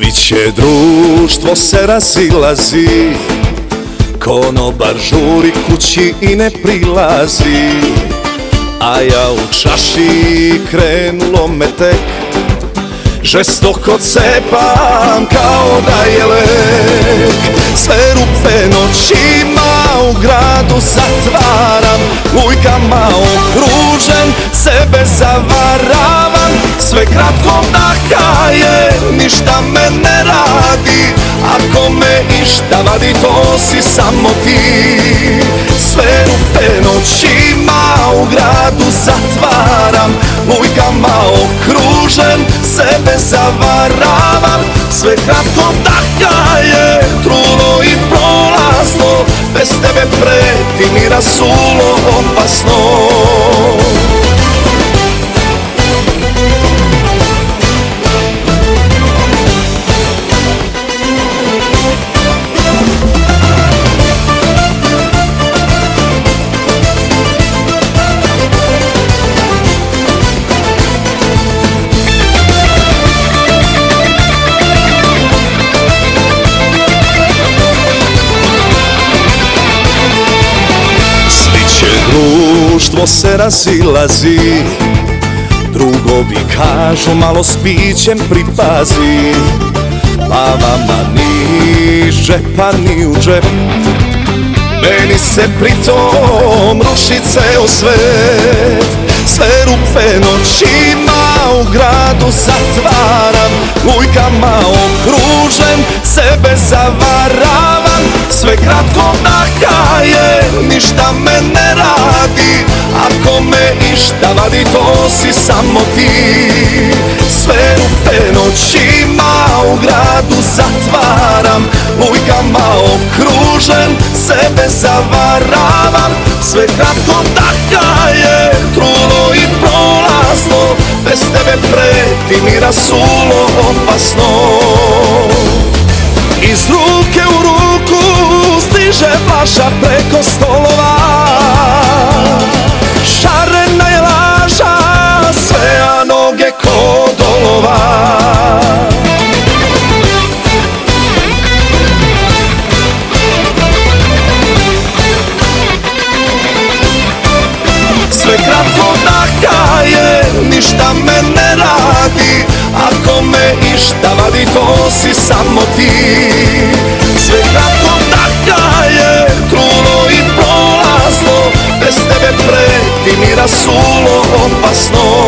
Sviće društvo se razilazi, konobar žuri kući i ne prilazi, a ja u čaši krenulo me tek, žestoko cepam kao da je lek. Sve rupe noćima u gradu zatvaram, lujkama okružen, sebe zavaravam. Sve kratko daha je, ništa me ne radi, ako me išta vadi to si samo ti. Sve rupe noćima u gradu zatvaram, lujkama okružen, sebe zavaravam. Sve kratko daha je, trulo i prolazno, bez tebe preti mi rasulo opasno. Društvo se razilazi, drugovi kažu malo s pićem pripazi, pa vama ni džepa ni u džep, meni se pritom ruši ceo svet. Sve rupe noćima u gradu zatvaram, lujkama okružen, sebe zavaravam. Sve kratko daha je, ništa me ne radi, ako me išta vadi to si samo ti. Sve rupe noćima u gradu zatvaram, lujkama okružen, sebe zavaravam. Sve kratko daha je, trulo i prolazno, bez tebe preti mi rasulo opasno. Iz ruke u ruku stiže flaša preko stolova, šarena je laža, sve a noge kod olova. Sve kratko daha je, ništa me ne radi, ako me išta vadi to si samo ti. Sve kratko daha je, trulo i prolazno, bez tebe preti mi rasulo opasno.